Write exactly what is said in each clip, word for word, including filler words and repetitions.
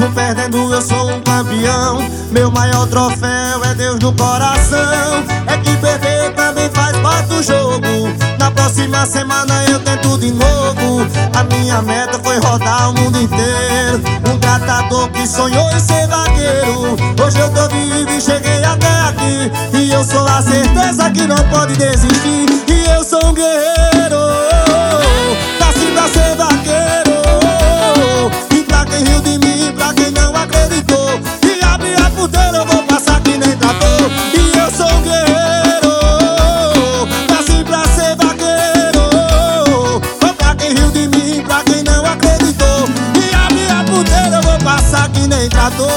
mesmo perdendo eu sou um campeão. Meu maior troféu é Deus no coração. É que perder também faz parte do jogo. Na próxima semana eu tento de novo. A minha meta foi rodar o mundo inteiro. Um tratador que sonhou em ser vaqueiro. Hoje eu tô vivo e cheguei até aqui. E eu sou a certeza que não pode desistir. E eu sou um guerreiro, nasci pra ser vaqueiro. E pra quem riu de mim, pra quem não acreditou, e abre a porteira eu vou passar que nem trator. E eu sou um guerreiro, nasci pra ser vaqueiro. Oh, pra quem riu de mim, pra quem não acreditou, e abre a porteira eu vou passar que nem trator.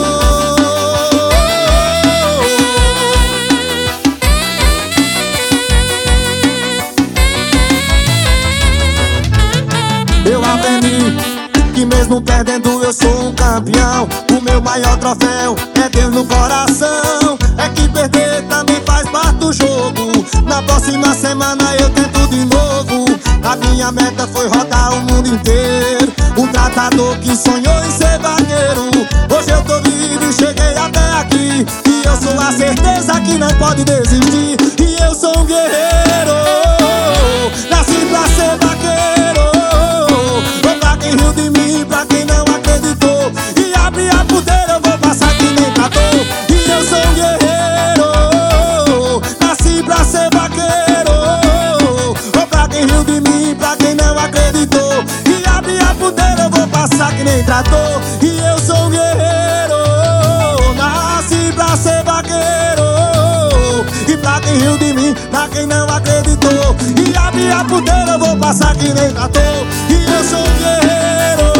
Eu aprendi que mesmo perdendo eu sou um campeão. O meu maior troféu é Deus no coração. É que perder também faz parte do jogo. Na próxima semana eu tento de novo. A minha meta foi rodar o mundo inteiro. Um tratador que sonhou em ser vaqueiro. Hoje eu tô vivo e cheguei até aqui. E eu sou a certeza que não pode desistir. E eu sou um guerreiro, nasci pra ser vaqueiro. Riu de mim, pra quem não acreditou, e abre a porteira eu vou passar que nem trator. E eu sou um guerreiro, nasci pra ser vaqueiro. Oh, pra quem riu de mim, pra quem não acreditou, e abre a porteira eu vou passar que nem trator. E eu sou um guerreiro, nasci pra ser vaqueiro. E pra quem riu de mim, pra quem não acreditou, e abre a porteira eu vou passar que nem trator. E eu sou um guerreiro,